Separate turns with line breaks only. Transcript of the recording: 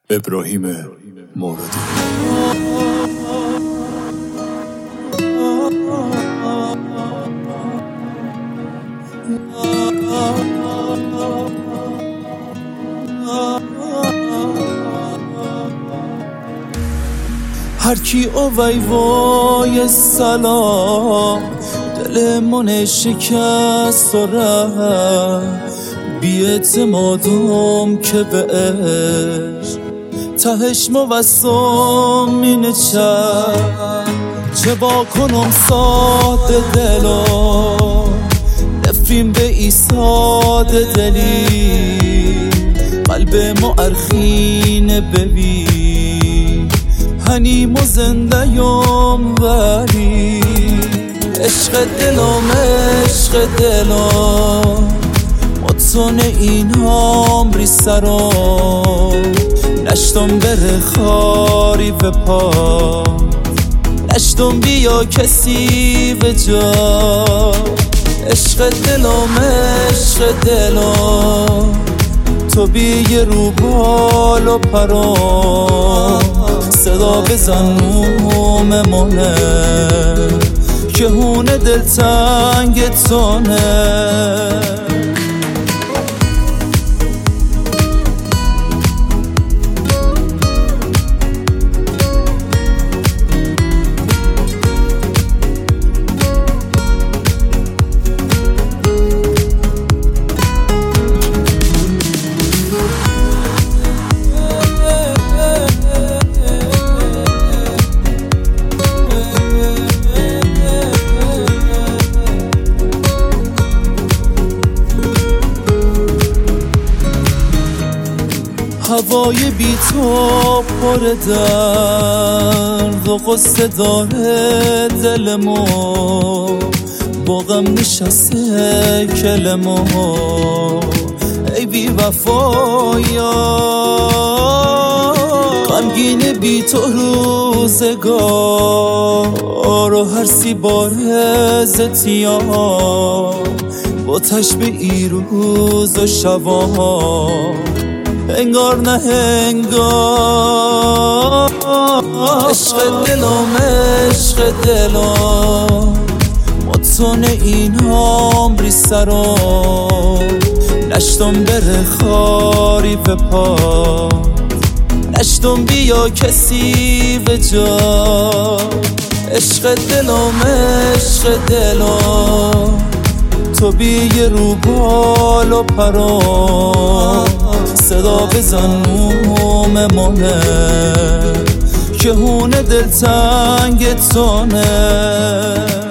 ابراهیم موردی. هر کی وای وای سلام، دل من شکست و رفت، بی اعتمادم که به عشق تهش موسم اینه چه با کنم ساده دلا، نفرین به ایساده دلی، قلب ما ارخینه ببین هنیم و زنده یم ولی عشق دلم متون این عمری سرام، نشتم بره خاری به پا، نشتم بیا کسی به جا. عشق دلم تو بی رو بال و پرام، صدا بزن مومنه که هونه دلتنگ تانه. هوای بی تو پر درد و غصه داره دلمو، با غم نشسته کلمو، ای بی وفایا غمگین بی تو روزگار و هر سی باره زتیا، با تشبه ای روز و شبا انگار نه انگار. عشق دلم متون این عمری سرام، نشتم بره خاری به پا، نشتم بیا کسی به جا. عشق دلم تو بی رو بال و پرام، صدا بزن مومنه که هونه دلتنگ تانه.